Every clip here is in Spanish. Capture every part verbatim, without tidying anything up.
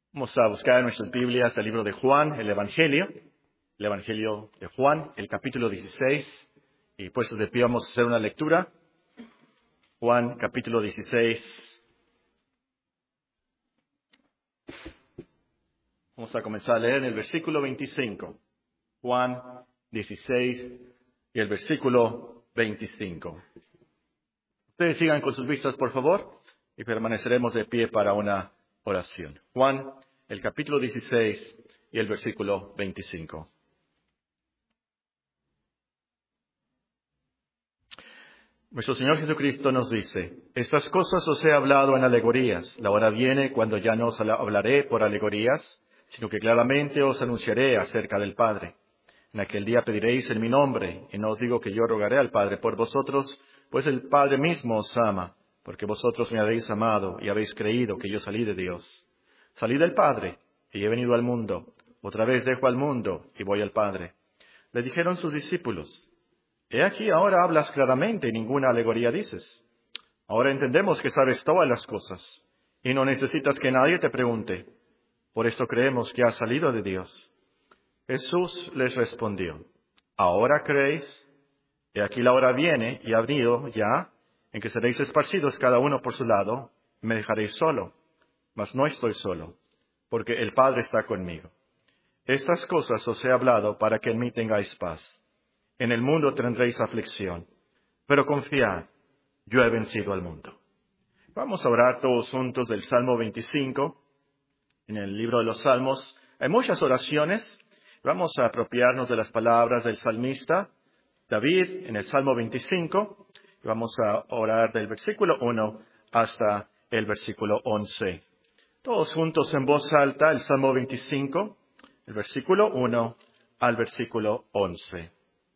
Vamos a buscar en nuestras Biblias el libro de Juan, el Evangelio, el Evangelio de Juan, el capítulo dieciséis, y puestos de pie vamos a hacer una lectura. Juan, capítulo dieciséis. Vamos a comenzar a leer en el versículo veinticinco. Juan dieciséis y el versículo veinticinco. Ustedes sigan con sus vistas, por favor, y permaneceremos de pie para una oración. Juan, el capítulo dieciséis y el versículo veinticinco. Nuestro Señor Jesucristo nos dice: estas cosas os he hablado en alegorías. La hora viene cuando ya no os hablaré por alegorías, sino que claramente os anunciaré acerca del Padre. En aquel día pediréis en mi nombre, y no os digo que yo rogaré al Padre por vosotros, pues el Padre mismo os ama, porque vosotros me habéis amado y habéis creído que yo salí de Dios. Salí del Padre y he venido al mundo. Otra vez dejo al mundo y voy al Padre. Le dijeron sus discípulos: he aquí ahora hablas claramente y ninguna alegoría dices. Ahora entendemos que sabes todas las cosas y no necesitas que nadie te pregunte. Por esto creemos que has salido de Dios. Jesús les respondió: ¿ahora creéis? He aquí la hora viene y ha venido ya en que seréis esparcidos cada uno por su lado, y me dejaréis solo. Mas no estoy solo, porque el Padre está conmigo. Estas cosas os he hablado para que en mí tengáis paz. En el mundo tendréis aflicción, pero confiad, yo he vencido al mundo. Vamos a orar todos juntos del Salmo veinticinco. En el libro de los Salmos hay muchas oraciones. Vamos a apropiarnos de las palabras del salmista David en el Salmo veinticinco. Vamos a orar del versículo uno hasta el versículo once. Todos juntos en voz alta, el Salmo veinticinco, el versículo uno al versículo once.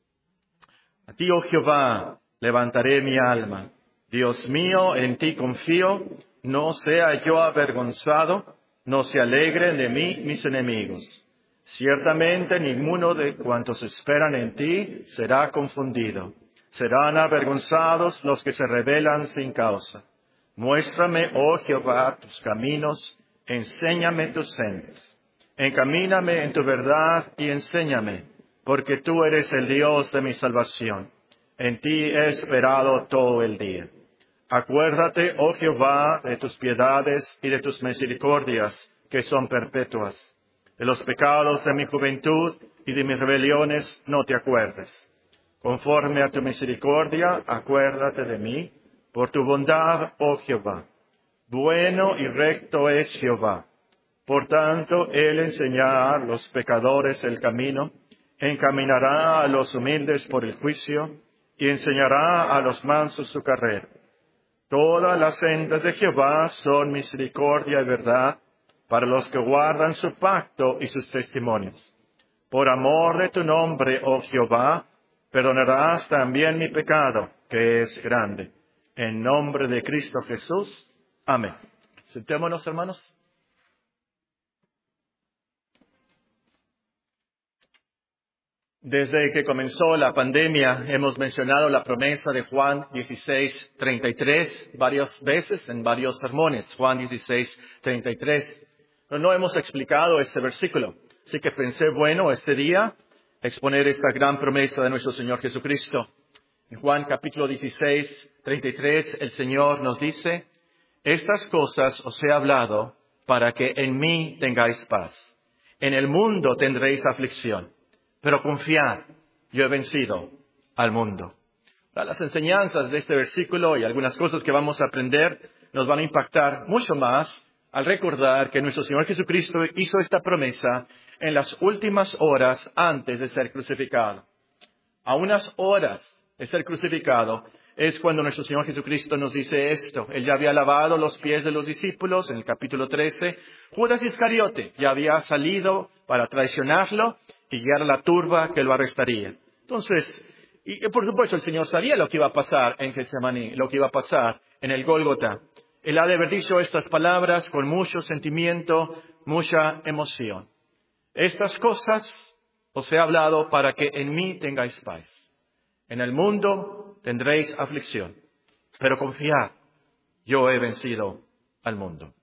A ti, oh Jehová, levantaré mi alma. Dios mío, en ti confío, no sea yo avergonzado, no se alegren de mí mis enemigos. Ciertamente ninguno de cuantos esperan en ti será confundido. Serán avergonzados los que se rebelan sin causa. Muéstrame, oh Jehová, tus caminos, enséñame tus sendas. Encamíname en tu verdad y enséñame, porque tú eres el Dios de mi salvación. En ti he esperado todo el día. Acuérdate, oh Jehová, de tus piedades y de tus misericordias, que son perpetuas. De los pecados de mi juventud y de mis rebeliones no te acuerdes. Conforme a tu misericordia, acuérdate de mí, por tu bondad, oh Jehová. Bueno y recto es Jehová. Por tanto, él enseñará a los pecadores el camino, encaminará a los humildes por el juicio, y enseñará a los mansos su carrera. Todas las sendas de Jehová son misericordia y verdad para los que guardan su pacto y sus testimonios. Por amor de tu nombre, oh Jehová, perdonarás también mi pecado, que es grande. En nombre de Cristo Jesús. Amén. Sentémonos, hermanos. Desde que comenzó la pandemia, hemos mencionado la promesa de Juan dieciséis, treinta y tres varias veces en varios sermones. Juan dieciséis, treinta y tres. Pero no hemos explicado este versículo. Así que pensé, bueno, este día, exponer esta gran promesa de nuestro Señor Jesucristo. En Juan capítulo dieciséis, treinta y tres, el Señor nos dice: estas cosas os he hablado para que en mí tengáis paz. En el mundo tendréis aflicción, pero confiad, yo he vencido al mundo. Las enseñanzas de este versículo y algunas cosas que vamos a aprender nos van a impactar mucho más al recordar que nuestro Señor Jesucristo hizo esta promesa en las últimas horas antes de ser crucificado. A unas horas de ser crucificado es cuando nuestro Señor Jesucristo nos dice esto. Él ya había lavado los pies de los discípulos en el capítulo trece. Judas Iscariote ya había salido para traicionarlo y guiar a la turba que lo arrestaría. Entonces, y por supuesto el Señor sabía lo que iba a pasar en Getsemaní, lo que iba a pasar en el Gólgota. Él ha de haber dicho estas palabras con mucho sentimiento, mucha emoción. Estas cosas os he hablado para que en mí tengáis paz. En el mundo tendréis aflicción, pero confiad, yo he vencido al mundo.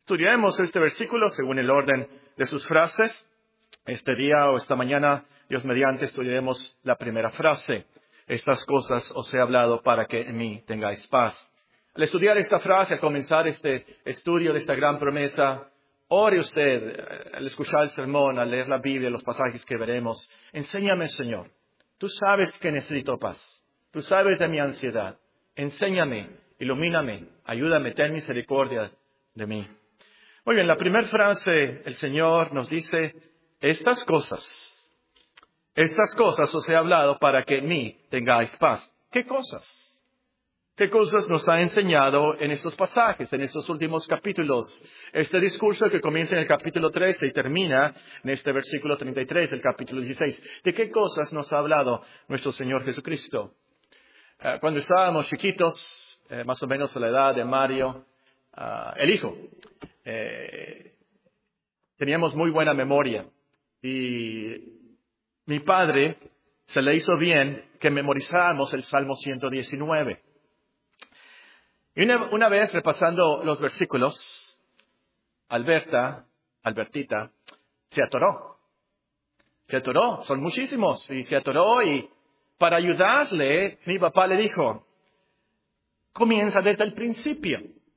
Estudiaremos este versículo según el orden de sus frases. Este día o esta mañana, Dios mediante, estudiaremos la primera frase. Estas cosas os he hablado para que en mí tengáis paz. Al estudiar esta frase, al comenzar este estudio de esta gran promesa, ore usted, al escuchar el sermón, al leer la Biblia, los pasajes que veremos. Enséñame, Señor. Tú sabes que necesito paz. Tú sabes de mi ansiedad. Enséñame, ilumíname, ayúdame, ten misericordia de mí. Muy bien, la primera frase, el Señor nos dice, estas cosas, estas cosas os he hablado para que en mí tengáis paz. ¿Qué cosas? ¿Qué cosas nos ha enseñado en estos pasajes, en estos últimos capítulos? Este discurso que comienza en el capítulo trece y termina en este versículo treinta y tres del capítulo dieciséis. ¿De qué cosas nos ha hablado nuestro Señor Jesucristo? Uh, cuando estábamos chiquitos, eh, más o menos a la edad de Mario, uh, el hijo, eh, teníamos muy buena memoria. Y mi padre se le hizo bien que memorizáramos el Salmo ciento diecinueve. Y una, una vez repasando los versículos, Alberta, Albertita, se atoró. Se atoró, son muchísimos, y se atoró y para ayudarle, mi papá le dijo, comienza desde el principio.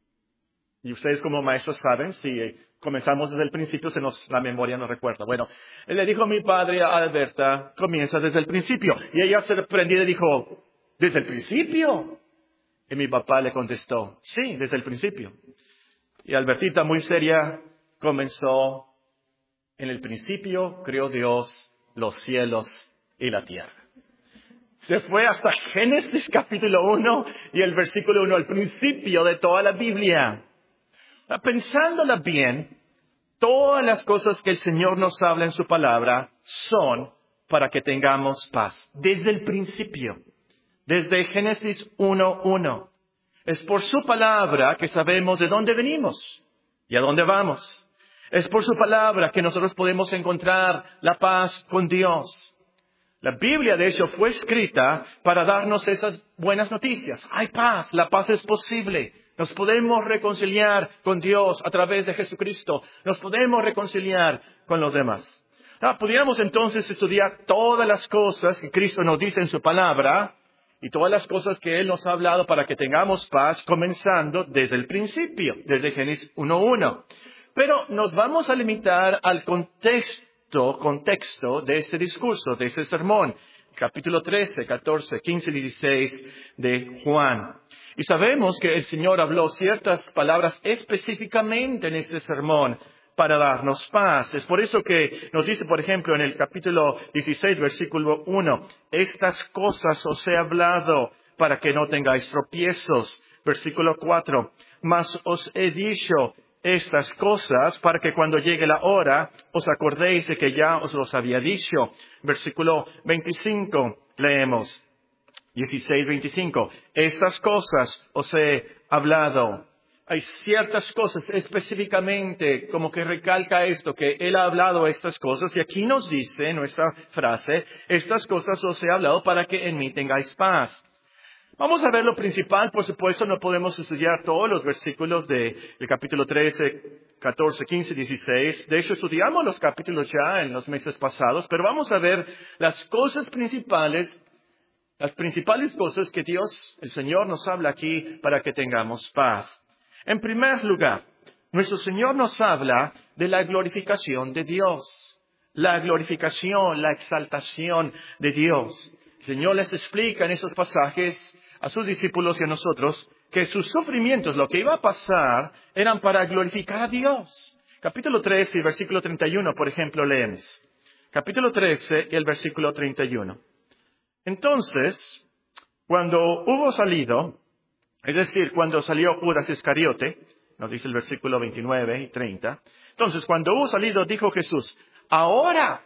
Y ustedes como maestros saben, si comenzamos desde el principio, se nos, la memoria nos recuerda. Bueno, él le dijo a mi padre, a Alberta, comienza desde el principio. Y ella se sorprendió y dijo, ¿desde el principio? Y mi papá le contestó, sí, desde el principio. Y Albertita, muy seria, comenzó, en el principio creó Dios los cielos y la tierra. Se fue hasta Génesis capítulo uno y el versículo uno, al principio de toda la Biblia. Pensándola bien, todas las cosas que el Señor nos habla en su palabra son para que tengamos paz. Desde el principio. Desde Génesis uno uno. Es por su palabra que sabemos de dónde venimos y a dónde vamos. Es por su palabra que nosotros podemos encontrar la paz con Dios. La Biblia, de hecho, fue escrita para darnos esas buenas noticias. Hay paz, la paz es posible. Nos podemos reconciliar con Dios a través de Jesucristo. Nos podemos reconciliar con los demás. Ah, pudiéramos entonces estudiar todas las cosas que Cristo nos dice en su palabra y todas las cosas que Él nos ha hablado para que tengamos paz, comenzando desde el principio, desde Génesis uno uno. Pero nos vamos a limitar al contexto, contexto de este discurso, de este sermón, capítulo trece, catorce, quince y dieciséis de Juan. Y sabemos que el Señor habló ciertas palabras específicamente en este sermón para darnos paz. Es por eso que nos dice, por ejemplo, en el capítulo dieciséis, versículo uno, estas cosas os he hablado para que no tengáis tropiezos. Versículo cuatro, mas os he dicho estas cosas para que cuando llegue la hora os acordéis de que ya os los había dicho. Versículo veinticinco, leemos. dieciséis, veinticinco. Estas cosas os he hablado. Hay ciertas cosas específicamente como que recalca esto, que Él ha hablado estas cosas. Y aquí nos dice en nuestra frase, estas cosas os he hablado para que en mí tengáis paz. Vamos a ver lo principal. Por supuesto, no podemos estudiar todos los versículos del capítulo trece, catorce, quince, dieciséis. De hecho, estudiamos los capítulos ya en los meses pasados, pero vamos a ver las cosas principales Las principales cosas que Dios, el Señor, nos habla aquí para que tengamos paz. En primer lugar, nuestro Señor nos habla de la glorificación de Dios. La glorificación, la exaltación de Dios. El Señor les explica en esos pasajes a sus discípulos y a nosotros que sus sufrimientos, lo que iba a pasar, eran para glorificar a Dios. Capítulo trece y versículo treinta y uno, por ejemplo, leemos. Capítulo trece y el versículo treinta y uno. Entonces, cuando hubo salido, es decir, cuando salió Judas Iscariote, nos dice el versículo veintinueve y treinta, entonces cuando hubo salido dijo Jesús, ahora,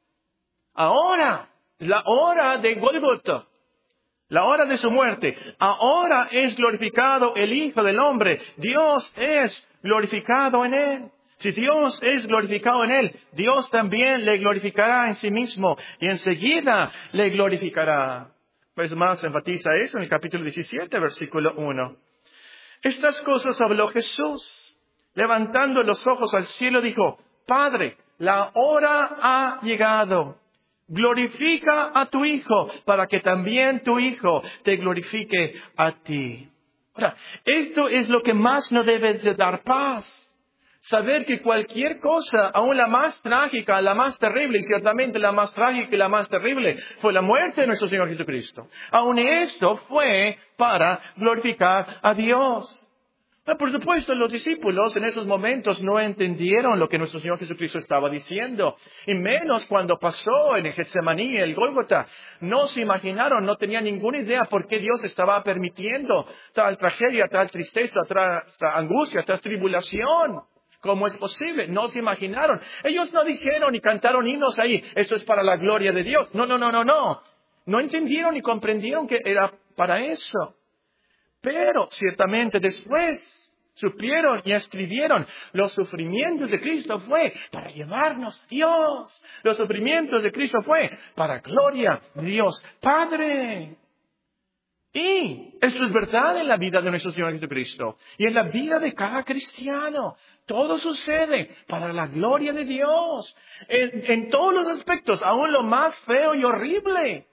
ahora, la hora de Gólgota, la hora de su muerte, ahora es glorificado el Hijo del Hombre, Dios es glorificado en Él. Si Dios es glorificado en Él, Dios también le glorificará en sí mismo y enseguida le glorificará. Pues más enfatiza eso en el capítulo diecisiete, versículo uno. Estas cosas habló Jesús levantando los ojos al cielo, dijo, Padre, la hora ha llegado. Glorifica a tu Hijo, para que también tu Hijo te glorifique a ti. Ahora, esto es lo que más nos debe de dar paz. Saber que cualquier cosa, aún la más trágica, la más terrible, y ciertamente la más trágica y la más terrible, fue la muerte de nuestro Señor Jesucristo. Aún esto fue para glorificar a Dios. Por supuesto, los discípulos en esos momentos no entendieron lo que nuestro Señor Jesucristo estaba diciendo. Y menos cuando pasó en el Getsemaní, el Gólgota. No se imaginaron, no tenían ninguna idea por qué Dios estaba permitiendo tal tragedia, tal tristeza, tal angustia, tal tribulación. ¿Cómo es posible? No se imaginaron. Ellos no dijeron ni cantaron himnos ahí, esto es para la gloria de Dios. No, no, no, no, no. No entendieron ni comprendieron que era para eso. Pero ciertamente después supieron y escribieron, los sufrimientos de Cristo fue para llevarnos a Dios. Los sufrimientos de Cristo fue para gloria de Dios Padre. Y esto es verdad en la vida de nuestro Señor Jesucristo. Y en la vida de cada cristiano. Todo sucede para la gloria de Dios. En, en todos los aspectos, aún lo más feo y horrible.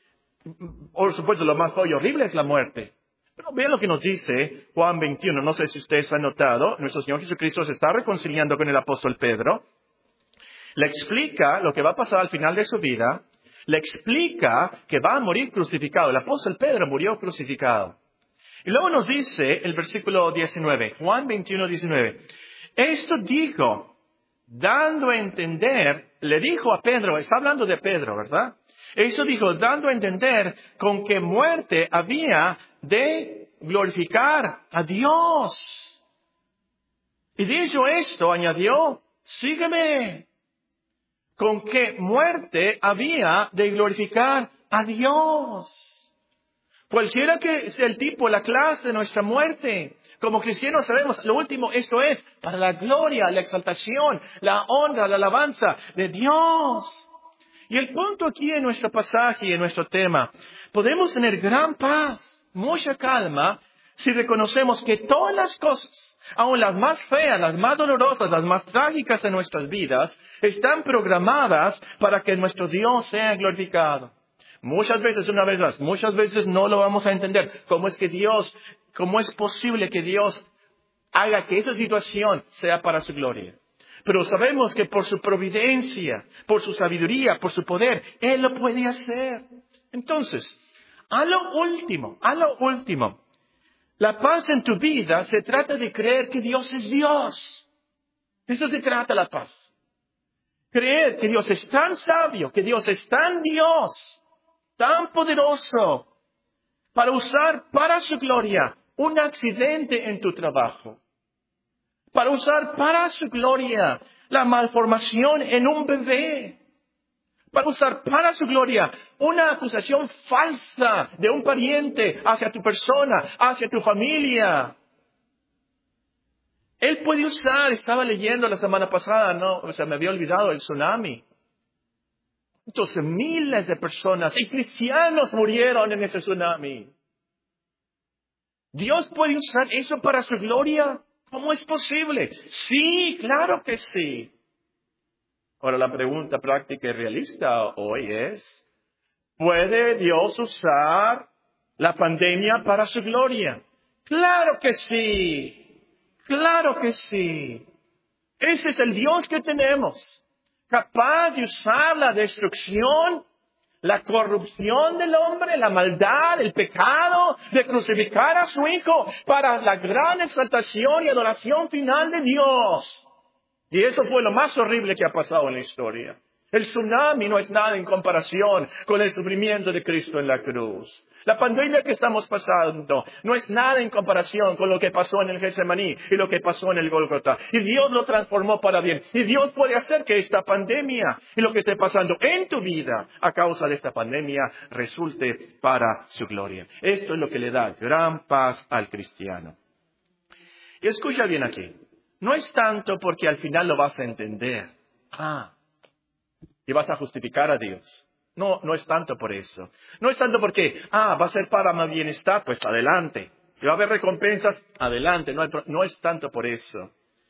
Por supuesto, lo más feo y horrible es la muerte. Pero vean lo que nos dice Juan veintiuno. No sé si ustedes han notado. Nuestro Señor Jesucristo se está reconciliando con el apóstol Pedro. Le explica lo que va a pasar al final de su vida. Le explica que va a morir crucificado. El apóstol Pedro murió crucificado. Y luego nos dice el versículo diecinueve. Juan veintiuno, diecinueve. Esto dijo, dando a entender, le dijo a Pedro, está hablando de Pedro, ¿verdad? Eso dijo, dando a entender con qué muerte había de glorificar a Dios. Y dicho esto, añadió, sígueme. Con qué muerte había de glorificar a Dios. Cualquiera que sea el tipo, la clase de nuestra muerte, como cristianos sabemos, lo último, esto es para la gloria, la exaltación, la honra, la alabanza de Dios. Y el punto aquí en nuestro pasaje y en nuestro tema, podemos tener gran paz, mucha calma, si reconocemos que todas las cosas, aun las más feas, las más dolorosas, las más trágicas de nuestras vidas, están programadas para que nuestro Dios sea glorificado. Muchas veces, una vez más, muchas veces no lo vamos a entender. ¿Cómo es que Dios, cómo es posible que Dios haga que esa situación sea para su gloria? Pero sabemos que por su providencia, por su sabiduría, por su poder, Él lo puede hacer. Entonces, a lo último, a lo último, la paz en tu vida se trata de creer que Dios es Dios. De eso se trata la paz. Creer que Dios es tan sabio, que Dios es tan Dios, tan poderoso, para usar para su gloria un accidente en tu trabajo. Para usar para su gloria la malformación en un bebé. Para usar para su gloria una acusación falsa de un pariente hacia tu persona, hacia tu familia. Él puede usar, estaba leyendo la semana pasada, no, o sea, me había olvidado el tsunami. Entonces miles de personas y cristianos murieron en ese tsunami. ¿Dios puede usar eso para su gloria? ¿Cómo es posible? Sí, claro que sí. Ahora la pregunta práctica y realista hoy es, ¿puede Dios usar la pandemia para su gloria? Claro que sí, claro que sí. Ese es el Dios que tenemos, capaz de usar la destrucción, la corrupción del hombre, la maldad, el pecado, de crucificar a su Hijo para la gran exaltación y adoración final de Dios. Y eso fue lo más horrible que ha pasado en la historia. El tsunami no es nada en comparación con el sufrimiento de Cristo en la cruz. La pandemia que estamos pasando no es nada en comparación con lo que pasó en el Getsemaní y lo que pasó en el Gólgota. Y Dios lo transformó para bien. Y Dios puede hacer que esta pandemia y lo que esté pasando en tu vida a causa de esta pandemia resulte para su gloria. Esto es lo que le da gran paz al cristiano. Y escucha bien aquí. No es tanto porque al final lo vas a entender. Ah. Y vas a justificar a Dios. No, no es tanto por eso. No es tanto porque, ah, va a ser para mi bienestar, pues adelante. Y va a haber recompensas, adelante. No, hay, no es tanto por eso.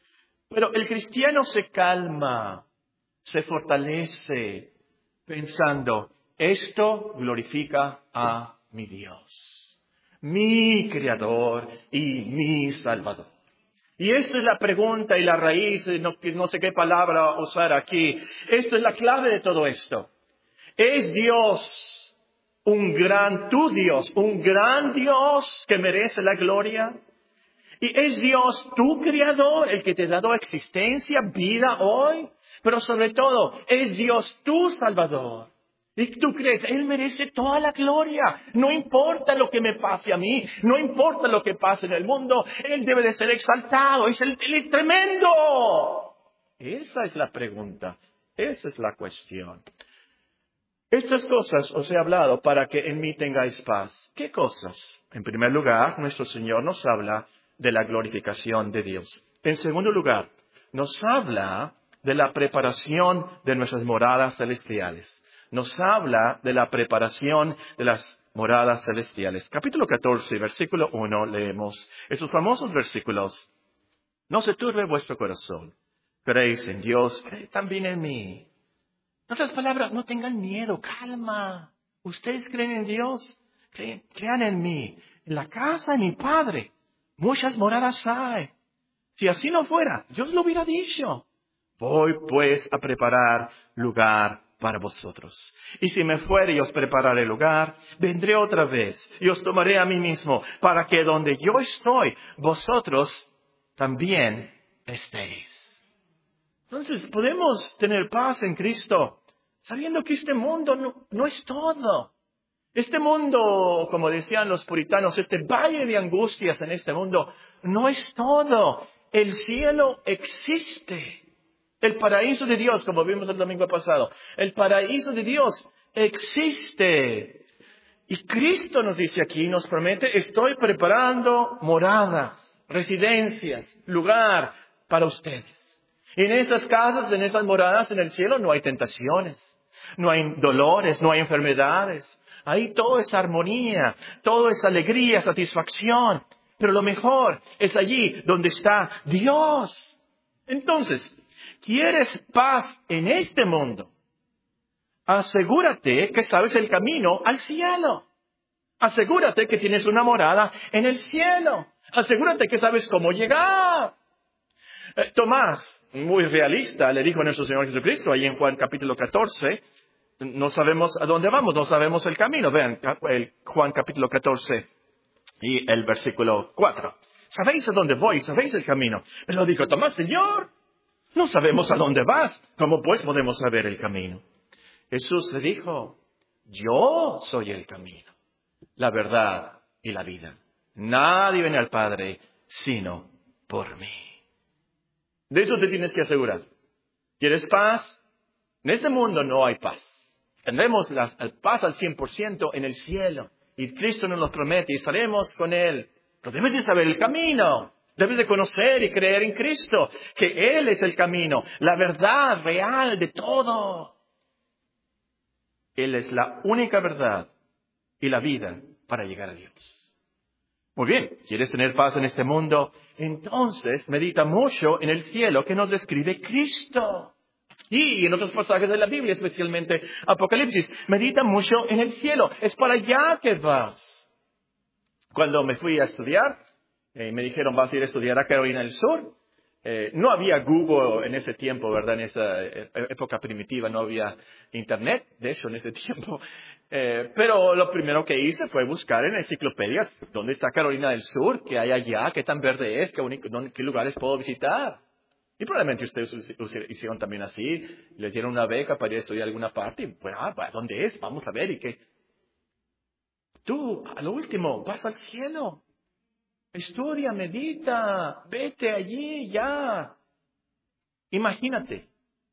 Pero el cristiano se calma, se fortalece, pensando, esto glorifica a mi Dios, mi Creador y mi Salvador. Y esta es la pregunta y la raíz, no, no sé qué palabra usar aquí. Esto es la clave de todo esto. ¿Es Dios un gran, tu Dios, un gran Dios que merece la gloria? ¿Y es Dios tu Creador, el que te ha dado existencia, vida hoy? Pero sobre todo, ¿es Dios tu Salvador? ¿Y tú crees? Él merece toda la gloria. No importa lo que me pase a mí, no importa lo que pase en el mundo, Él debe de ser exaltado. Es el, Él es tremendo. Esa es la pregunta, esa es la cuestión. Estas cosas os he hablado para que en mí tengáis paz. ¿Qué cosas? En primer lugar, nuestro Señor nos habla de la glorificación de Dios. En segundo lugar, nos habla de la preparación de nuestras moradas celestiales. Nos habla de la preparación de las moradas celestiales. Capítulo catorce, versículo uno, leemos esos famosos versículos. No se turbe vuestro corazón. Creéis en Dios, creed también en mí. En otras palabras, no tengan miedo, calma. Ustedes creen en Dios, creen, crean en mí. En la casa de mi Padre, muchas moradas hay. Si así no fuera, yo os lo hubiera dicho. Voy pues a preparar lugar para vosotros. Y si me fuere y os prepararé lugar, vendré otra vez y os tomaré a mí mismo, para que donde yo estoy, vosotros también estéis. Entonces, podemos tener paz en Cristo, sabiendo que este mundo no, no es todo. Este mundo, como decían los puritanos, este valle de angustias en este mundo, no es todo. El cielo existe. El paraíso de Dios, como vimos el domingo pasado, el paraíso de Dios existe. Y Cristo nos dice aquí, nos promete, estoy preparando moradas, residencias, lugar para ustedes. Y en estas casas, en estas moradas en el cielo no hay tentaciones, no hay dolores, no hay enfermedades. Ahí todo es armonía, todo es alegría, satisfacción. Pero lo mejor es allí donde está Dios. Entonces, ¿quieres paz en este mundo? Asegúrate que sabes el camino al cielo. Asegúrate que tienes una morada en el cielo. Asegúrate que sabes cómo llegar. Eh, Tomás, muy realista, le dijo a nuestro Señor Jesucristo, ahí en Juan capítulo catorce, no sabemos a dónde vamos, no sabemos el camino. Vean, el Juan capítulo catorce y el versículo cuatro. ¿Sabéis a dónde voy? ¿Sabéis el camino? Él lo dijo, Tomás, Señor, no sabemos a dónde vas. ¿Cómo pues podemos saber el camino? Jesús le dijo, yo soy el camino, la verdad y la vida. Nadie viene al Padre sino por mí. De eso te tienes que asegurar. ¿Quieres paz? En este mundo no hay paz. Tendremos la paz al cien por ciento en el cielo. Y Cristo nos lo promete y estaremos con Él. Pero debes de saber el camino. Debes de conocer y creer en Cristo. Que Él es el camino, la verdad real de todo. Él es la única verdad y la vida para llegar a Dios. Muy bien, ¿quieres tener paz en este mundo? Entonces medita mucho en el cielo que nos describe Cristo. Y en otros pasajes de la Biblia, especialmente Apocalipsis, medita mucho en el cielo. Es para allá que vas. Cuando me fui a estudiar, eh, me dijeron, vas a ir a estudiar a Carolina del Sur. Eh, no había Google en ese tiempo, ¿verdad? En esa eh, época primitiva no había Internet, de hecho, en ese tiempo. Eh, pero lo primero que hice fue buscar en enciclopedias dónde está Carolina del Sur, qué hay allá, qué tan verde es, qué, único, dónde, qué lugares puedo visitar. Y probablemente ustedes hicieron también así, les dieron una beca para ir a estudiar a alguna parte. Y, pues, ah, ¿dónde es? Vamos a ver. Y qué. Tú, a lo último, vas al cielo. Estudia, medita, vete allí ya. Imagínate,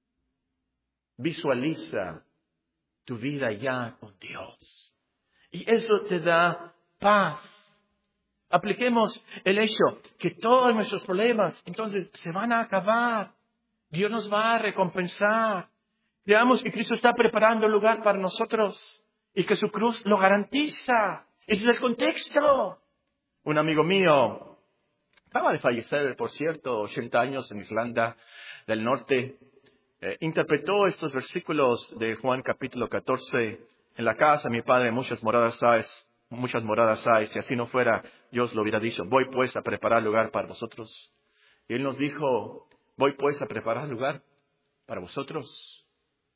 visualiza tu vida ya con Dios. Y eso te da paz. Apliquemos el hecho que todos nuestros problemas entonces se van a acabar. Dios nos va a recompensar. Veamos que Cristo está preparando el lugar para nosotros y que su cruz lo garantiza. Ese es el contexto. Un amigo mío acaba de fallecer, por cierto, ochenta años en Irlanda del Norte, eh, interpretó estos versículos de Juan capítulo catorce. En la casa de mi padre muchas moradas hay, muchas moradas hay. Si así no fuera, yo os lo hubiera dicho. Voy pues a preparar lugar para vosotros. Y él nos dijo, voy pues a preparar lugar para vosotros.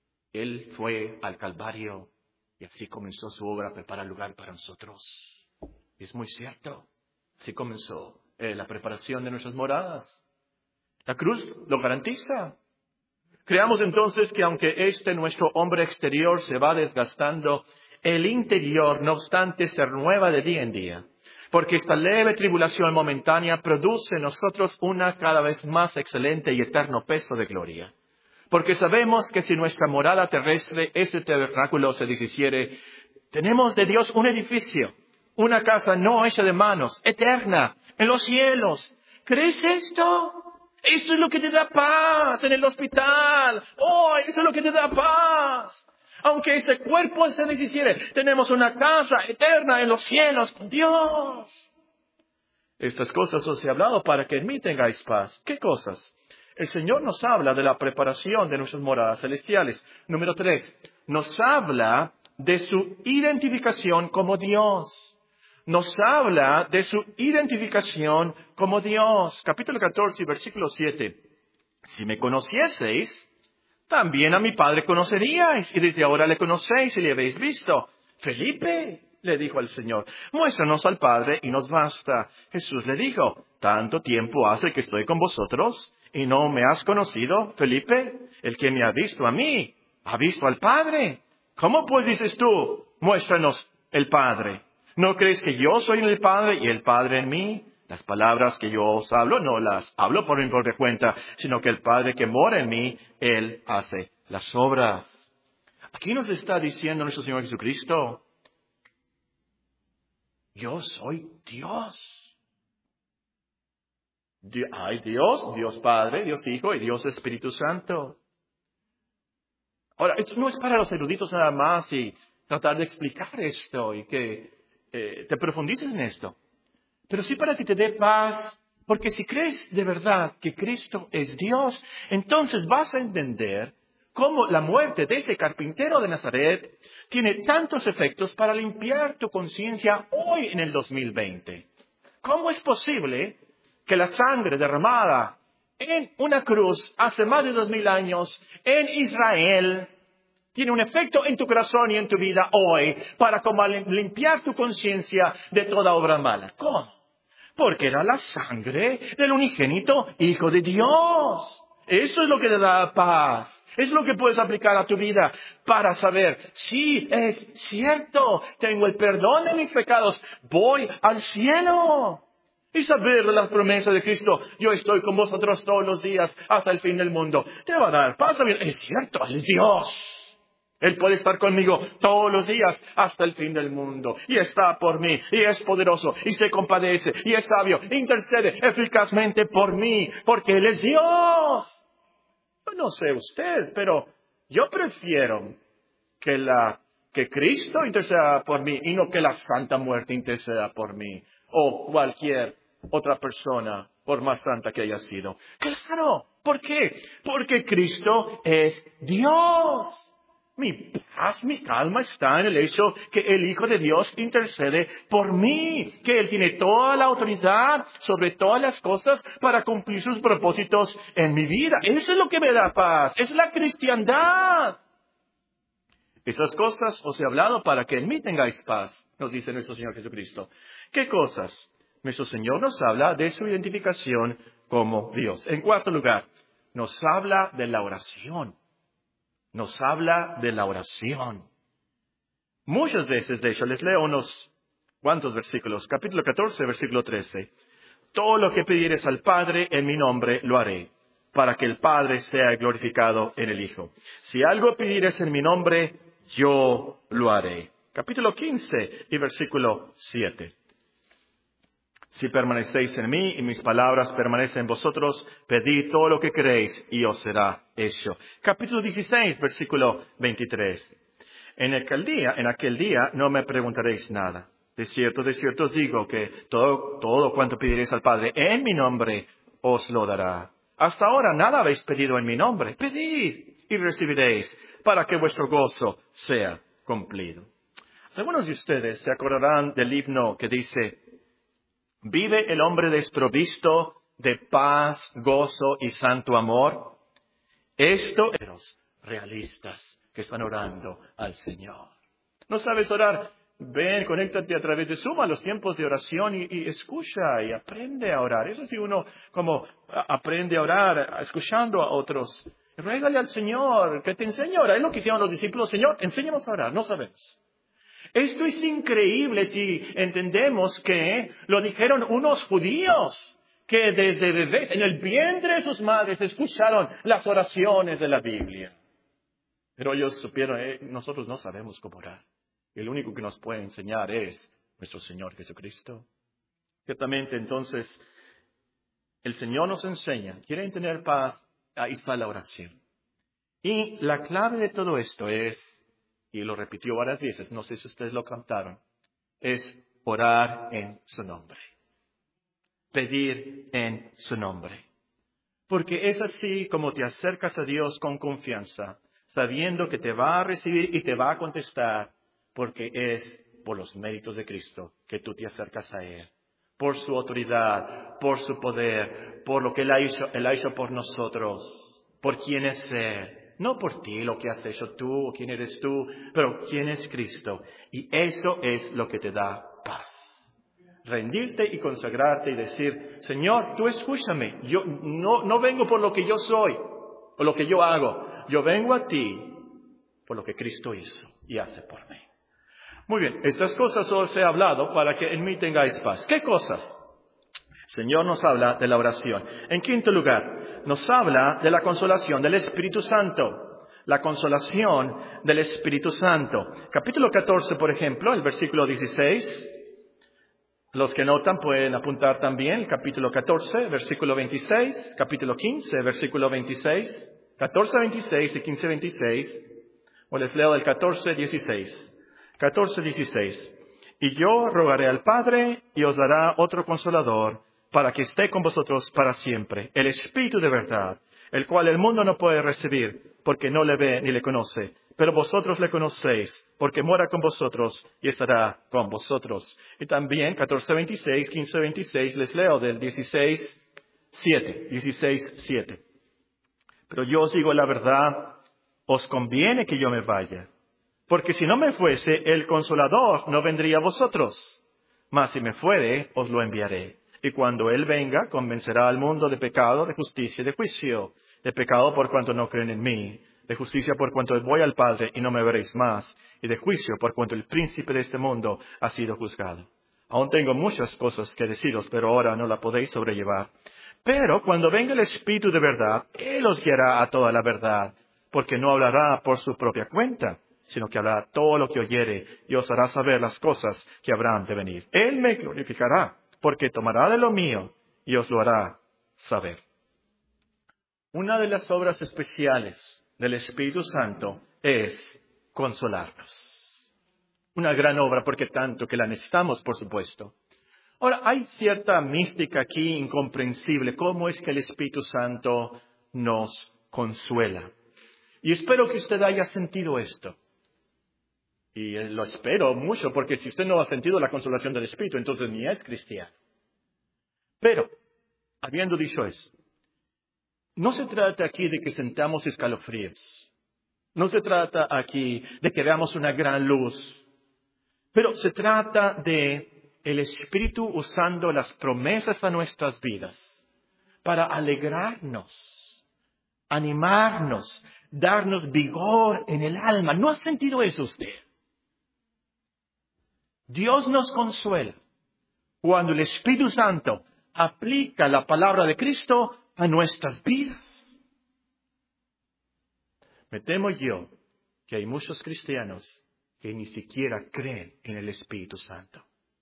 Él fue al Calvario y así comenzó su obra, preparar lugar para nosotros. Es muy cierto. Así comenzó eh, la preparación de nuestras moradas. La cruz lo garantiza. Creamos entonces que aunque este nuestro hombre exterior se va desgastando, el interior, no obstante, se renueva de día en día. Porque esta leve tribulación momentánea produce en nosotros una cada vez más excelente y eterno peso de gloria. Porque sabemos que si nuestra morada terrestre, ese tabernáculo se deshiciere, tenemos de Dios un edificio, una casa no hecha de manos, eterna, en los cielos. ¿Crees esto? Eso es lo que te da paz en el hospital. Oh, eso es lo que te da paz. Aunque este cuerpo se deshiciere, tenemos una casa eterna en los cielos con Dios. Estas cosas os he hablado para que en mí tengáis paz. ¿Qué cosas? El Señor nos habla de la preparación de nuestras moradas celestiales. Número tres, nos habla de su identificación como Dios. Nos habla de su identificación como Dios. Capítulo catorce, versículo siete. Si me conocieseis, también a mi Padre conoceríais, y desde ahora le conocéis y le habéis visto. Felipe, le dijo al Señor, muéstranos al Padre y nos basta. Jesús le dijo, ¿tanto tiempo hace que estoy con vosotros y no me has conocido, Felipe? El que me ha visto a mí, ha visto al Padre. ¿Cómo pues dices tú, muéstranos el Padre? ¿No crees que yo soy en el Padre y el Padre en mí? Las palabras que yo os hablo no las hablo por mi propia cuenta, sino que el Padre que mora en mí, Él hace las obras. Aquí nos está diciendo nuestro Señor Jesucristo, yo soy Dios. Hay Dios, Dios Padre, Dios Hijo y Dios Espíritu Santo. Ahora, esto no es para los eruditos nada más y tratar de explicar esto y que eh, te profundices en esto. Pero sí para que te dé paz, porque si crees de verdad que Cristo es Dios, entonces vas a entender cómo la muerte de ese carpintero de Nazaret tiene tantos efectos para limpiar tu conciencia hoy en el dos mil veinte. ¿Cómo es posible que la sangre derramada en una cruz hace más de dos mil años en Israel tiene un efecto en tu corazón y en tu vida hoy para como limpiar tu conciencia de toda obra mala? ¿Cómo? Porque era la sangre del unigénito Hijo de Dios. Eso es lo que te da paz. Es lo que puedes aplicar a tu vida para saber, sí, es cierto, tengo el perdón de mis pecados, voy al cielo. Y saber de las promesas de Cristo, yo estoy con vosotros todos los días hasta el fin del mundo. Te va a dar paz. Es cierto, es Dios. Él puede estar conmigo todos los días hasta el fin del mundo. Y está por mí, y es poderoso, y se compadece, y es sabio, intercede eficazmente por mí, porque Él es Dios. Yo no sé usted, pero yo prefiero que, la, que Cristo interceda por mí y no que la Santa Muerte interceda por mí. O cualquier otra persona, por más santa que haya sido. Claro, ¿por qué? Porque Cristo es Dios. Mi paz, mi calma está en el hecho que el Hijo de Dios intercede por mí, que Él tiene toda la autoridad sobre todas las cosas para cumplir sus propósitos en mi vida. Eso es lo que me da paz, es la cristiandad. Esas cosas os he hablado para que en mí tengáis paz, nos dice nuestro Señor Jesucristo. ¿Qué cosas? Nuestro Señor nos habla de su identificación como Dios. En cuarto lugar, nos habla de la oración. Nos habla de la oración. Muchas veces, de hecho, les leo unos cuantos versículos. Capítulo catorce, versículo trece. Todo lo que pidieres al Padre en mi nombre lo haré, para que el Padre sea glorificado en el Hijo. Si algo pidieres en mi nombre, yo lo haré. Capítulo quince y versículo siete. Si permanecéis en mí y mis palabras permanecen en vosotros, pedid todo lo que queréis y os será hecho. Capítulo dieciséis, versículo veintitrés. En aquel día, en aquel día no me preguntaréis nada. De cierto, de cierto os digo que todo, todo cuanto pediréis al Padre en mi nombre os lo dará. Hasta ahora nada habéis pedido en mi nombre. Pedid y recibiréis para que vuestro gozo sea cumplido. Algunos de ustedes se acordarán del himno que dice: vive el hombre desprovisto de paz, gozo y santo amor. Esto es los realistas que están orando al Señor. ¿No sabes orar? Ven, conéctate a través de Zoom a los tiempos de oración y, y escucha y aprende a orar. Eso sí, uno como aprende a orar escuchando a otros. Régale al Señor que te enseñe a orar. Es lo que hicieron los discípulos. Señor, enséñanos a orar. No sabemos. Esto es increíble si entendemos que lo dijeron unos judíos que desde bebés en el vientre de sus madres escucharon las oraciones de la Biblia. Pero ellos supieron, eh, nosotros no sabemos cómo orar. El único que nos puede enseñar es nuestro Señor Jesucristo. Ciertamente, entonces, el Señor nos enseña. ¿Quieren tener paz? Ahí está la oración. Y la clave de todo esto es, y lo repitió varias veces, no sé si ustedes lo cantaron, es orar en su nombre. Pedir en su nombre. Porque es así como te acercas a Dios con confianza, sabiendo que te va a recibir y te va a contestar, porque es por los méritos de Cristo que tú te acercas a Él. Por su autoridad, por su poder, por lo que Él ha hecho, Él ha hecho por nosotros, por quién es Él. No por ti, lo que has hecho tú o quién eres tú, pero quién es Cristo. Y eso es lo que te da paz. Rendirte y consagrarte y decir: Señor, tú escúchame. Yo no, no vengo por lo que yo soy o lo que yo hago. Yo vengo a ti por lo que Cristo hizo y hace por mí. Muy bien, estas cosas os he hablado para que en mí tengáis paz. ¿Qué cosas? El Señor nos habla de la oración. En quinto lugar, nos habla de la consolación del Espíritu Santo. La consolación del Espíritu Santo. Capítulo catorce, por ejemplo, el versículo dieciséis. Los que notan pueden apuntar también el capítulo catorce, versículo veintiséis. Capítulo quince, versículo veintiséis. catorce, veintiséis y quince, veintiséis. O les leo del catorce, dieciséis. catorce, dieciséis. Y yo rogaré al Padre y os dará otro consolador para que esté con vosotros para siempre, el Espíritu de verdad, el cual el mundo no puede recibir porque no le ve ni le conoce, pero vosotros le conocéis porque mora con vosotros y estará con vosotros. Y también catorce, veintiséis, quince, veintiséis, les leo del dieciséis, siete. dieciséis, siete. Pero yo os digo la verdad, os conviene que yo me vaya. Porque si no me fuese, el Consolador no vendría a vosotros. Mas si me fuere, os lo enviaré. Y cuando Él venga, convencerá al mundo de pecado, de justicia y de juicio. De pecado por cuanto no creen en mí. De justicia por cuanto voy al Padre y no me veréis más. Y de juicio por cuanto el príncipe de este mundo ha sido juzgado. Aún tengo muchas cosas que deciros, pero ahora no la podéis sobrellevar. Pero cuando venga el Espíritu de verdad, Él os guiará a toda la verdad. Porque no hablará por su propia cuenta, sino que hablará todo lo que oyere y os hará saber las cosas que habrán de venir. Él me glorificará, porque tomará de lo mío y os lo hará saber. Una de las obras especiales del Espíritu Santo es consolarnos. Una gran obra, porque tanto que la necesitamos, por supuesto. Ahora, hay cierta mística aquí incomprensible. ¿Cómo es que el Espíritu Santo nos consuela? Y espero que usted haya sentido esto. Y lo espero mucho, porque si usted no ha sentido la consolación del Espíritu, entonces ni es cristiano. Pero, habiendo dicho eso, no se trata aquí de que sentamos escalofríos. No se trata aquí de que veamos una gran luz. Pero se trata de el Espíritu usando las promesas a nuestras vidas para alegrarnos, animarnos, darnos vigor en el alma. ¿No ha sentido eso usted? Dios nos consuela cuando el Espíritu Santo aplica la palabra de Cristo a nuestras vidas. Me temo yo que hay muchos cristianos que ni siquiera creen en el Espíritu Santo.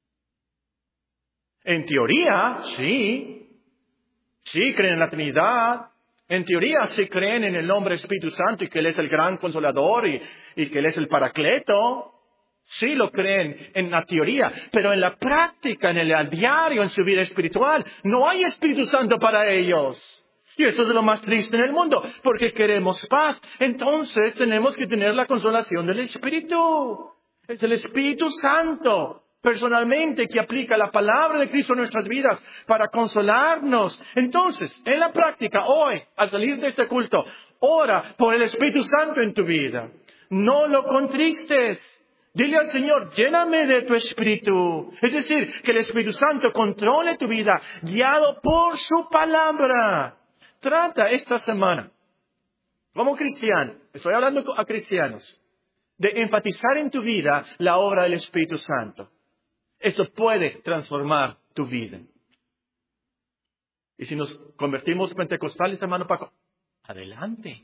En teoría, sí. Sí creen en la Trinidad. En teoría, sí creen en el nombre Espíritu Santo y que Él es el gran consolador y, y que Él es el Paracleto. Sí lo creen en la teoría, pero en la práctica, en el diario, en su vida espiritual, no hay Espíritu Santo para ellos. Y eso es lo más triste en el mundo, porque queremos paz. Entonces tenemos que tener la consolación del Espíritu. Es el Espíritu Santo, personalmente, que aplica la palabra de Cristo en nuestras vidas para consolarnos. Entonces, en la práctica, hoy, al salir de este culto, ora por el Espíritu Santo en tu vida. No lo contristes. Dile al Señor, lléname de tu Espíritu. Es decir, que el Espíritu Santo controle tu vida, guiado por su palabra. Trata esta semana, como cristiano, estoy hablando a cristianos, de enfatizar en tu vida la obra del Espíritu Santo. Esto puede transformar tu vida. Y si nos convertimos pentecostales, hermano Paco, adelante.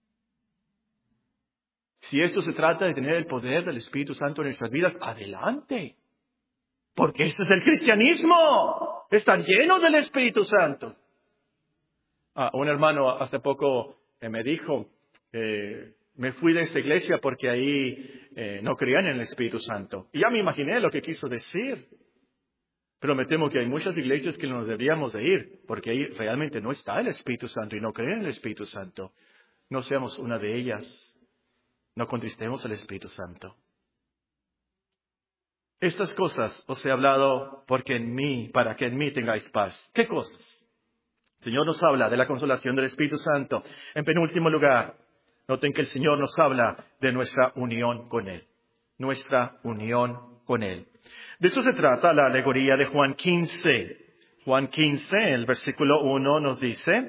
Si esto se trata de tener el poder del Espíritu Santo en nuestras vidas, adelante. Porque este es el cristianismo. Está lleno del Espíritu Santo. Ah, un hermano hace poco eh, me dijo, eh, me fui de esta iglesia porque ahí eh, no creían en el Espíritu Santo. Y ya me imaginé lo que quiso decir. Pero me temo que hay muchas iglesias que nos deberíamos de ir, porque ahí realmente no está el Espíritu Santo y no creen en el Espíritu Santo. No seamos una de ellas. No contristemos al Espíritu Santo. Estas cosas os he hablado porque en mí, para que en mí tengáis paz. ¿Qué cosas? El Señor nos habla de la consolación del Espíritu Santo. En penúltimo lugar, noten que el Señor nos habla de nuestra unión con Él. Nuestra unión con Él. De eso se trata la alegoría de Juan quince. Juan quince, el versículo uno nos dice,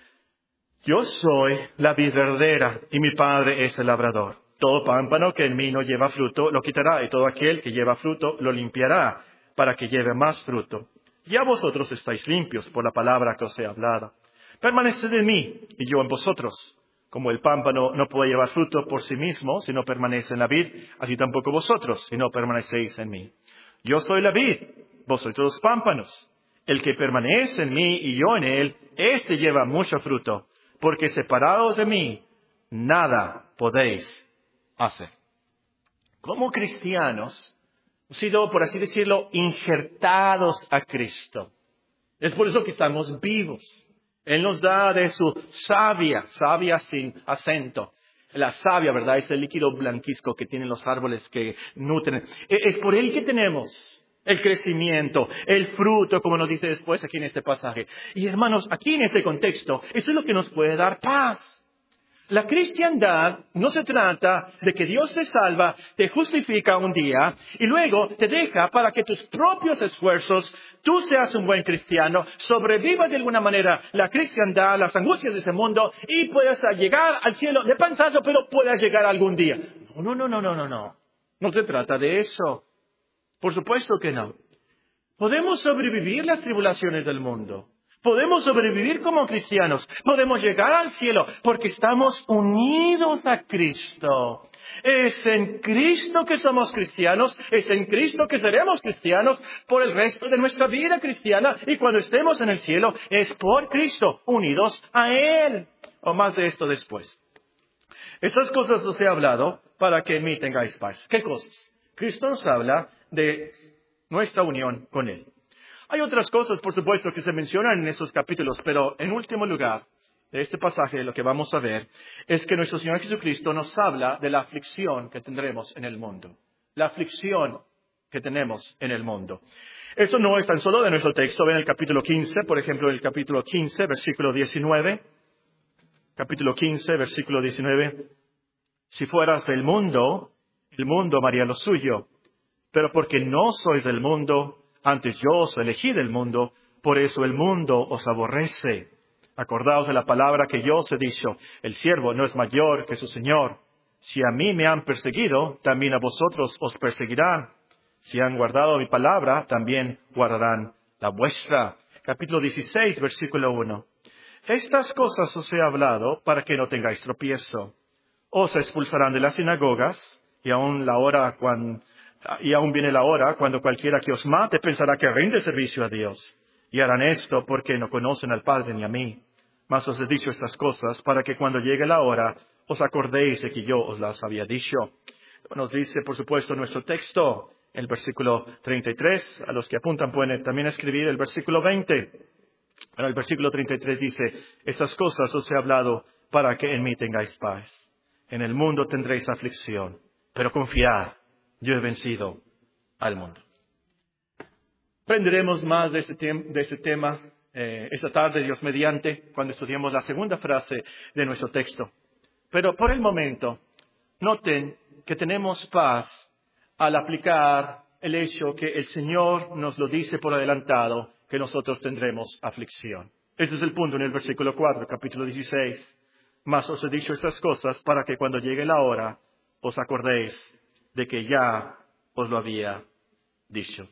yo soy la vid verdadera y mi Padre es el labrador. Todo pámpano que en mí no lleva fruto lo quitará y todo aquel que lleva fruto lo limpiará para que lleve más fruto. Ya vosotros estáis limpios por la palabra que os he hablado. Permaneced en mí y yo en vosotros. Como el pámpano no puede llevar fruto por sí mismo si no permanece en la vid, así tampoco vosotros si no permanecéis en mí. Yo soy la vid, vosotros los pámpanos. El que permanece en mí y yo en él, éste lleva mucho fruto, porque separados de mí, nada podéis hacer. Como cristianos, hemos sido, por así decirlo, injertados a Cristo. Es por eso que estamos vivos. Él nos da de su savia, savia sin acento. La savia, ¿verdad? Es el líquido blanquizco que tienen los árboles que nutren. Es por él que tenemos el crecimiento, el fruto, como nos dice después aquí en este pasaje. Y hermanos, aquí en este contexto, eso es lo que nos puede dar paz. La cristiandad no se trata de que Dios te salva, te justifica un día y luego te deja para que tus propios esfuerzos, tú seas un buen cristiano, sobreviva de alguna manera la cristiandad, las angustias de ese mundo y puedas llegar al cielo de panzazo, pero puedas llegar algún día. No, no, no, no, no, no. No se trata de eso. Por supuesto que no. Podemos sobrevivir las tribulaciones del mundo. Podemos sobrevivir como cristianos. Podemos llegar al cielo porque estamos unidos a Cristo. Es en Cristo que somos cristianos. Es en Cristo que seremos cristianos por el resto de nuestra vida cristiana. Y cuando estemos en el cielo es por Cristo, unidos a Él. O más de esto después. Estas cosas os he hablado para que en mí tengáis paz. ¿Qué cosas? Cristo nos habla de nuestra unión con Él. Hay otras cosas, por supuesto, que se mencionan en estos capítulos, pero en último lugar, de este pasaje, lo que vamos a ver es que nuestro Señor Jesucristo nos habla de la aflicción que tendremos en el mundo. La aflicción que tenemos en el mundo. Esto no es tan solo de nuestro texto. Ven el capítulo quince, por ejemplo, el capítulo quince, versículo diecinueve. Capítulo quince, versículo diecinueve. Si fueras del mundo, el mundo amaría lo suyo. Pero porque no sois del mundo, antes yo os elegí del mundo, por eso el mundo os aborrece. Acordaos de la palabra que yo os he dicho, el siervo no es mayor que su Señor. Si a mí me han perseguido, también a vosotros os perseguirán. Si han guardado mi palabra, también guardarán la vuestra. Capítulo dieciséis, versículo uno. Estas cosas os he hablado para que no tengáis tropiezo. Os expulsarán de las sinagogas, y aún la hora cuando... Y aún viene la hora cuando cualquiera que os mate pensará que rinde servicio a Dios. Y harán esto porque no conocen al Padre ni a mí. Mas os he dicho estas cosas para que cuando llegue la hora os acordéis de que yo os las había dicho. Nos dice, por supuesto, nuestro texto, el versículo treinta y tres. A los que apuntan pueden también escribir el versículo veinte. Pero el versículo treinta y tres dice, estas cosas os he hablado para que en mí tengáis paz. En el mundo tendréis aflicción, pero confiad, yo he vencido al mundo. Aprenderemos más de este, tem- de este tema eh, esta tarde, Dios mediante, cuando estudiemos la segunda frase de nuestro texto. Pero por el momento, noten que tenemos paz al aplicar el hecho que el Señor nos lo dice por adelantado, que nosotros tendremos aflicción. Este es el punto en el versículo cuatro, capítulo dieciséis. Mas os he dicho estas cosas para que cuando llegue la hora os acordéis de que ya os lo había dicho.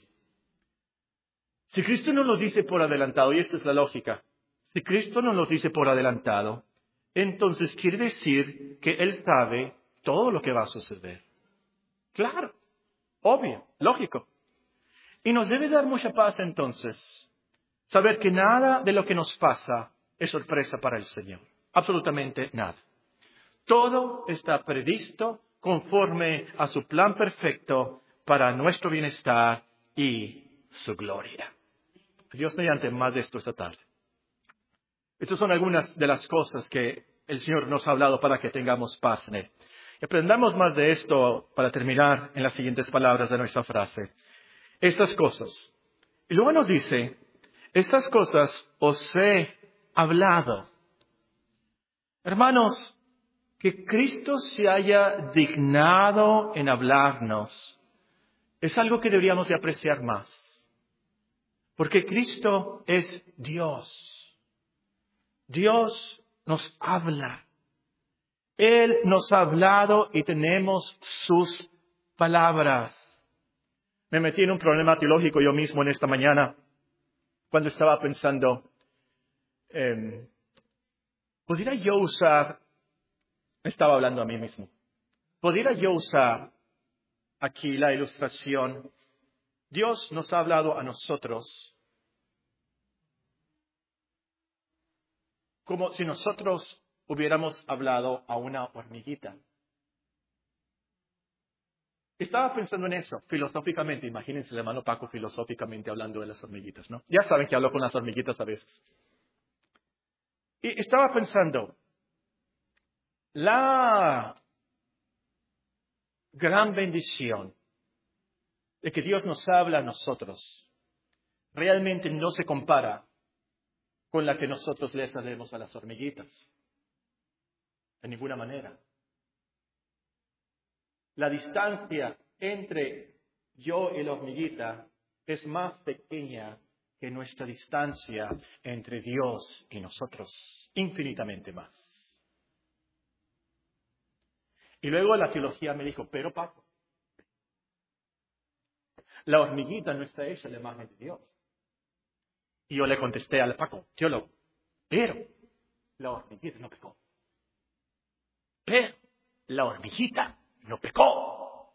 Si Cristo nos lo dice por adelantado, y esta es la lógica, si Cristo nos lo dice por adelantado, entonces quiere decir que Él sabe todo lo que va a suceder. Claro, obvio, lógico. Y nos debe dar mucha paz entonces saber que nada de lo que nos pasa es sorpresa para el Señor. Absolutamente nada. Todo está previsto conforme a su plan perfecto para nuestro bienestar y su gloria. Dios mediante más de esto esta tarde. Estas son algunas de las cosas que el Señor nos ha hablado para que tengamos paz en Él. Y aprendamos más de esto para terminar en las siguientes palabras de nuestra frase. Estas cosas. Y luego nos dice, estas cosas os he hablado. Hermanos, que Cristo se haya dignado en hablarnos es algo que deberíamos de apreciar más. Porque Cristo es Dios. Dios nos habla. Él nos ha hablado y tenemos sus palabras. Me metí en un problema teológico yo mismo en esta mañana cuando estaba pensando, eh, ¿pudiera yo usar, estaba hablando a mí mismo, ¿pudiera yo usar aquí la ilustración? Dios nos ha hablado a nosotros como si nosotros hubiéramos hablado a una hormiguita. Estaba pensando en eso, filosóficamente. Imagínense el hermano Paco filosóficamente hablando de las hormiguitas, ¿no? Ya saben que hablo con las hormiguitas a veces. Y estaba pensando, la gran bendición de que Dios nos habla a nosotros realmente no se compara con la que nosotros les damos a las hormiguitas. De ninguna manera. La distancia entre yo y la hormiguita es más pequeña que nuestra distancia entre Dios y nosotros. Infinitamente más. Y luego la teología me dijo, pero Paco, la hormiguita no está hecha de la imagen de Dios. Y yo le contesté al Paco, teólogo, pero la hormiguita no pecó. Pero la hormiguita no pecó.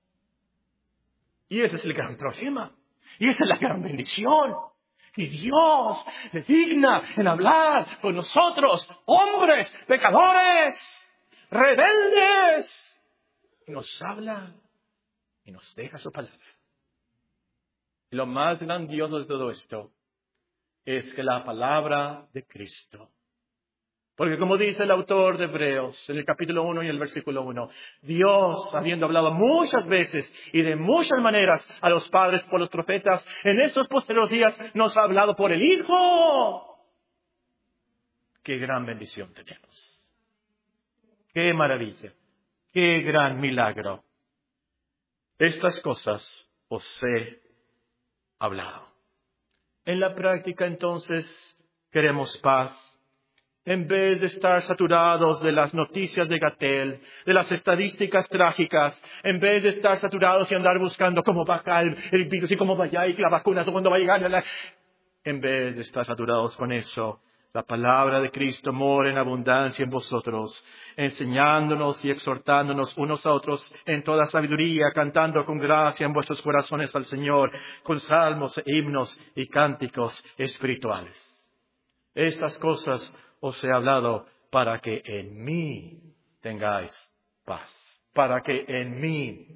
Y ese es el gran problema. Y esa es la gran bendición. Y Dios se digna en hablar con nosotros, hombres, pecadores, rebeldes. Y nos habla y nos deja su palabra. Y lo más grandioso de todo esto es que la palabra de Cristo. Porque como dice el autor de Hebreos, en el capítulo uno y el versículo uno, Dios, habiendo hablado muchas veces y de muchas maneras a los padres por los profetas, en estos posteriores días nos ha hablado por el Hijo. ¡Qué gran bendición tenemos! ¡Qué maravilla! ¡Qué gran milagro! Estas cosas os he hablado. En la práctica, entonces, queremos paz. En vez de estar saturados de las noticias de Gatell, de las estadísticas trágicas, en vez de estar saturados y andar buscando cómo va acá el, el virus y cómo va allá y la vacuna, o cuándo va a llegar, la... en vez de estar saturados con eso, la palabra de Cristo mora en abundancia en vosotros, enseñándonos y exhortándonos unos a otros en toda sabiduría, cantando con gracia en vuestros corazones al Señor, con salmos, himnos y cánticos espirituales. Estas cosas os he hablado para que en mí tengáis paz. para que en mí.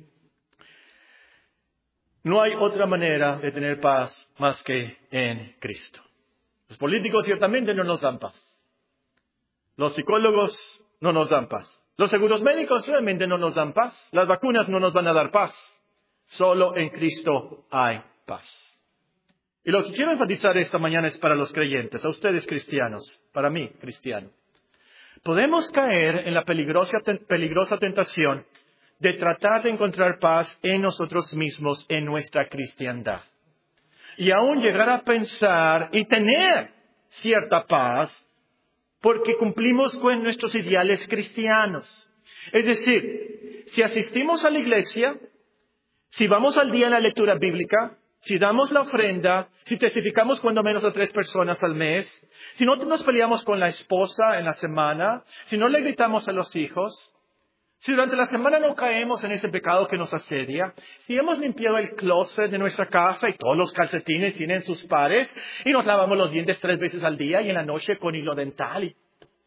No hay otra manera de tener paz más que en Cristo. Los políticos ciertamente no nos dan paz. Los psicólogos no nos dan paz. Los seguros médicos realmente no nos dan paz. Las vacunas no nos van a dar paz. Solo en Cristo hay paz. Y lo que quiero enfatizar esta mañana es para los creyentes, a ustedes cristianos, para mí cristiano. Podemos caer en la peligrosa, peligrosa tentación de tratar de encontrar paz en nosotros mismos, en nuestra cristiandad. Y aún llegar a pensar y tener cierta paz porque cumplimos con nuestros ideales cristianos. Es decir, si asistimos a la iglesia, si vamos al día en la lectura bíblica, si damos la ofrenda, si testificamos cuando menos a tres personas al mes, si no nos peleamos con la esposa en la semana, si no le gritamos a los hijos, si durante la semana no caemos en ese pecado que nos asedia, si hemos limpiado el closet de nuestra casa y todos los calcetines tienen sus pares, y nos lavamos los dientes tres veces al día y en la noche con hilo dental. Y...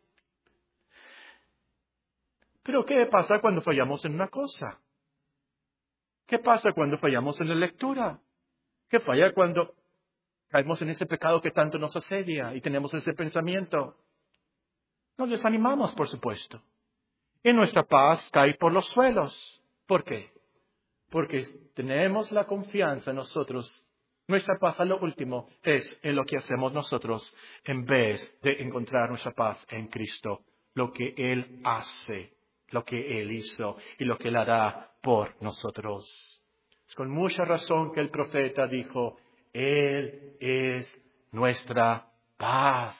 Pero ¿qué pasa cuando fallamos en una cosa? ¿Qué pasa cuando fallamos en la lectura? ¿Qué falla cuando caemos en ese pecado que tanto nos asedia y tenemos ese pensamiento? Nos desanimamos, por supuesto. Y nuestra paz cae por los suelos. ¿Por qué? Porque tenemos la confianza en nosotros. Nuestra paz a lo último es en lo que hacemos nosotros en vez de encontrar nuestra paz en Cristo. Lo que Él hace, lo que Él hizo y lo que Él hará por nosotros. Es con mucha razón que el profeta dijo, Él es nuestra paz.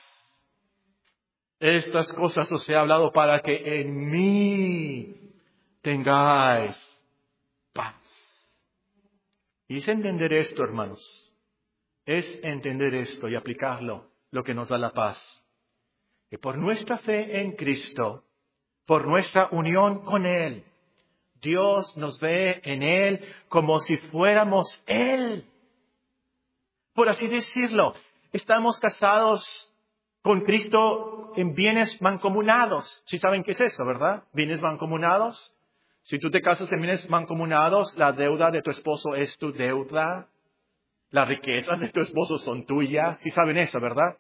Estas cosas os he hablado para que en mí tengáis paz. Y es entender esto, hermanos. Es entender esto y aplicarlo, lo que nos da la paz. Que por nuestra fe en Cristo, por nuestra unión con Él, Dios nos ve en Él como si fuéramos Él. Por así decirlo, estamos casados con Cristo en bienes mancomunados. ¿Sí saben qué es eso, verdad? Bienes mancomunados. Si tú te casas en bienes mancomunados, la deuda de tu esposo es tu deuda. Las riquezas de tu esposo son tuyas. ¿Sí saben eso, verdad?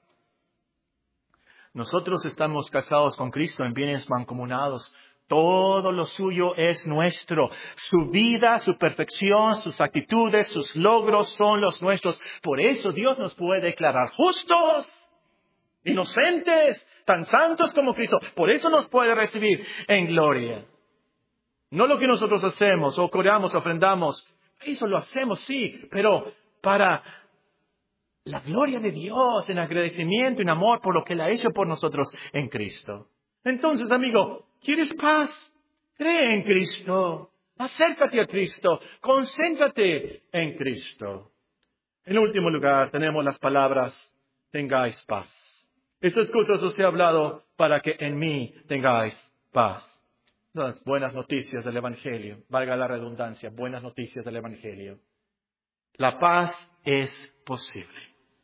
Nosotros estamos casados con Cristo en bienes mancomunados. Todo lo suyo es nuestro. Su vida, su perfección, sus actitudes, sus logros son los nuestros. Por eso Dios nos puede declarar justos, inocentes, tan santos como Cristo. Por eso nos puede recibir en gloria. No lo que nosotros hacemos, o coreamos, ofrendamos. Eso lo hacemos, sí, pero para la gloria de Dios, en agradecimiento, en amor por lo que Él ha hecho por nosotros en Cristo. Entonces, amigo, ¿quieres paz? Cree en Cristo. Acércate a Cristo. Concéntrate en Cristo. En último lugar, tenemos las palabras, tengáis paz. Estas cosas os he hablado para que en mí tengáis paz. Las buenas noticias del Evangelio. Valga la redundancia, buenas noticias del Evangelio. La paz es posible.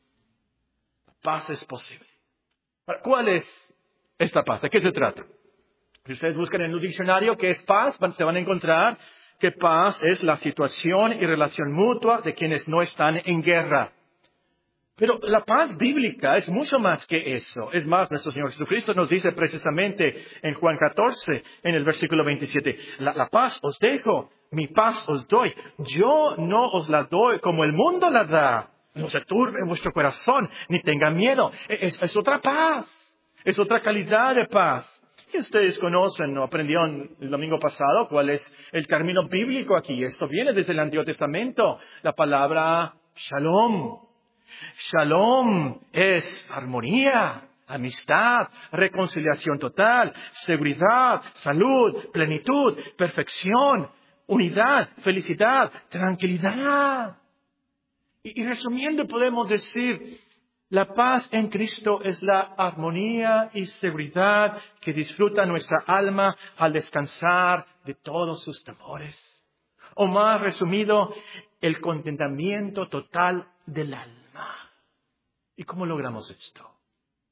La paz es posible. ¿Cuál es esta paz? ¿De qué se trata? Si ustedes buscan en un diccionario qué es paz, se van a encontrar que paz es la situación y relación mutua de quienes no están en guerra. Pero la paz bíblica es mucho más que eso. Es más, nuestro Señor Jesucristo nos dice precisamente en Juan catorce, en el versículo veintisiete, la, la paz os dejo, mi paz os doy. Yo no os la doy como el mundo la da. No se turbe vuestro corazón, ni tenga miedo. Es, es otra paz, es otra calidad de paz. Y ustedes conocen, ¿no? Aprendieron el domingo pasado cuál es el término bíblico aquí. Esto viene desde el Antiguo Testamento, la palabra shalom. Shalom es armonía, amistad, reconciliación total, seguridad, salud, plenitud, perfección, unidad, felicidad, tranquilidad. Y, y resumiendo podemos decir, la paz en Cristo es la armonía y seguridad que disfruta nuestra alma al descansar de todos sus temores. O más resumido, el contentamiento total del alma. ¿Y cómo logramos esto?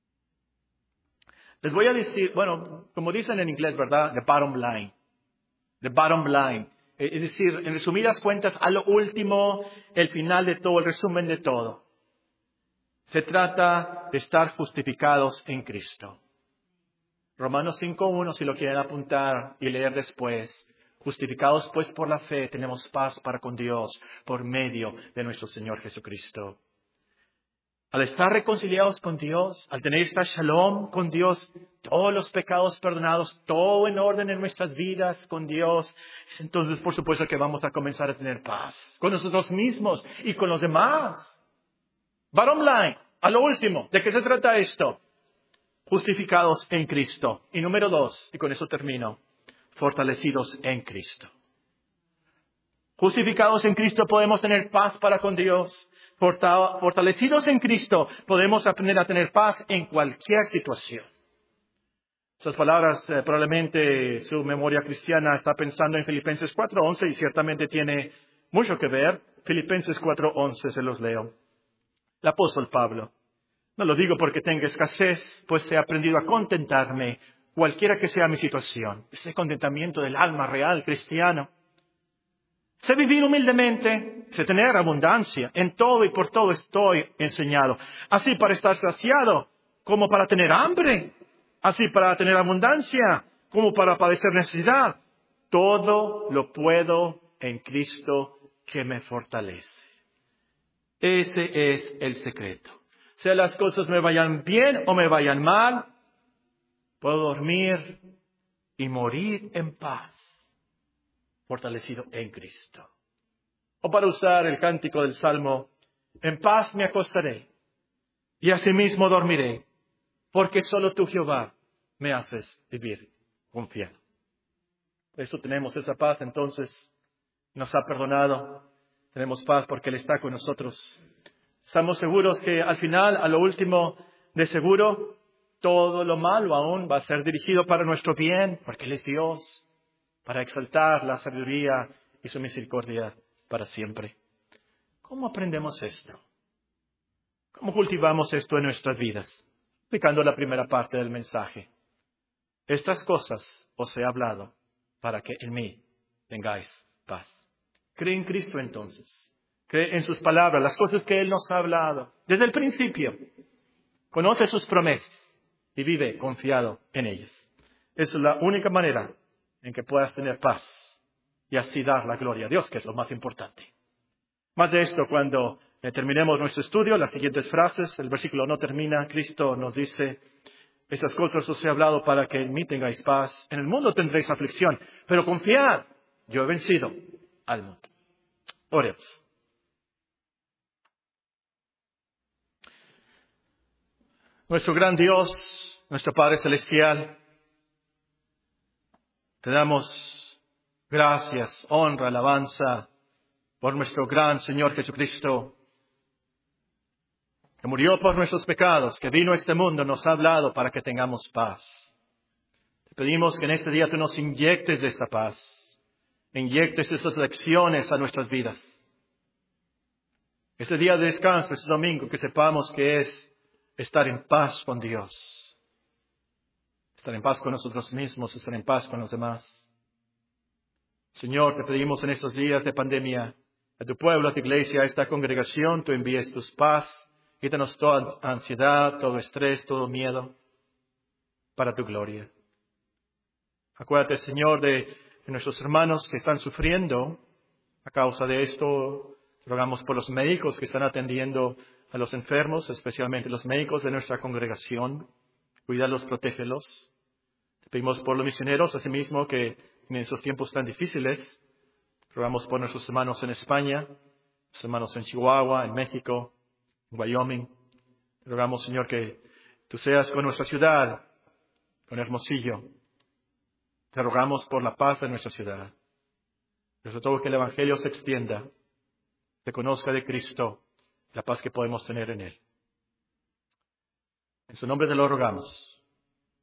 Les voy a decir, bueno, como dicen en inglés, ¿verdad? The bottom line. The bottom line. Es decir, en resumidas cuentas, a lo último, el final de todo, el resumen de todo. Se trata de estar justificados en Cristo. Romanos cinco uno, si lo quieren apuntar y leer después. Justificados pues por la fe, tenemos paz para con Dios por medio de nuestro Señor Jesucristo. Al estar reconciliados con Dios, al tener esta shalom con Dios, todos los pecados perdonados, todo en orden en nuestras vidas con Dios, es entonces por supuesto que vamos a comenzar a tener paz con nosotros mismos y con los demás. Bottom line, a lo último, ¿de qué se trata esto? Justificados en Cristo. Y número dos, y con eso termino, fortalecidos en Cristo. Justificados en Cristo podemos tener paz para con Dios. Fortalecidos en Cristo podemos aprender a tener paz en cualquier situación. Esas palabras, eh, probablemente su memoria cristiana está pensando en Filipenses cuatro once y ciertamente tiene mucho que ver. Filipenses cuatro once, se los leo. El apóstol Pablo. No lo digo porque tenga escasez, pues he aprendido a contentarme, cualquiera que sea mi situación. Ese contentamiento del alma real cristiano. Sé vivir humildemente, sé tener abundancia. En todo y por todo estoy enseñado. Así para estar saciado, como para tener hambre. Así para tener abundancia, como para padecer necesidad. Todo lo puedo en Cristo que me fortalece. Ese es el secreto. Sea las cosas me vayan bien o me vayan mal, puedo dormir y morir en paz, fortalecido en Cristo. O para usar el cántico del Salmo, en paz me acostaré y asimismo dormiré, porque solo tú, Jehová, me haces vivir confiado. Por eso tenemos esa paz, entonces, nos ha perdonado, tenemos paz porque Él está con nosotros. Estamos seguros que al final, a lo último, de seguro, todo lo malo aún va a ser dirigido para nuestro bien, porque Él es Dios, para exaltar la sabiduría y su misericordia para siempre. ¿Cómo aprendemos esto? ¿Cómo cultivamos esto en nuestras vidas? Explicando la primera parte del mensaje. Estas cosas os he hablado para que en mí tengáis paz. Cree en Cristo entonces. Cree en sus palabras, las cosas que Él nos ha hablado desde el principio. Conoce sus promesas y vive confiado en ellas. Esa es la única manera en que puedas tener paz y así dar la gloria a Dios, que es lo más importante. Más de esto cuando eh, terminemos nuestro estudio, las siguientes frases, el versículo no termina, Cristo nos dice, estas cosas os he hablado para que en mí tengáis paz. En el mundo tendréis aflicción, pero confiad, yo he vencido al mundo. Oremos. Nuestro gran Dios, nuestro Padre Celestial, te damos gracias, honra, alabanza por nuestro gran Señor Jesucristo, que murió por nuestros pecados, que vino a este mundo, nos ha hablado para que tengamos paz. Te pedimos que en este día tú nos inyectes de esta paz, inyectes esas lecciones a nuestras vidas. Este día de descanso, este domingo, que sepamos que es estar en paz con Dios, estar en paz con nosotros mismos, estar en paz con los demás. Señor, te pedimos en estos días de pandemia, a tu pueblo, a tu iglesia, a esta congregación, tú envíes tu paz, quítanos toda ansiedad, todo estrés, todo miedo, para tu gloria. Acuérdate, Señor, de, de nuestros hermanos que están sufriendo a causa de esto. Rogamos por los médicos que están atendiendo a los enfermos, especialmente los médicos de nuestra congregación. Cuídalos, protégelos. Te pedimos por los misioneros, asimismo, que en esos tiempos tan difíciles, rogamos por nuestros hermanos en España, nuestros hermanos en Chihuahua, en México, en Wyoming. Te rogamos, Señor, que tú seas con nuestra ciudad, con Hermosillo. Te rogamos por la paz de nuestra ciudad. Pero sobre todo que el Evangelio se extienda, se conozca de Cristo, la paz que podemos tener en Él. En su nombre te lo rogamos.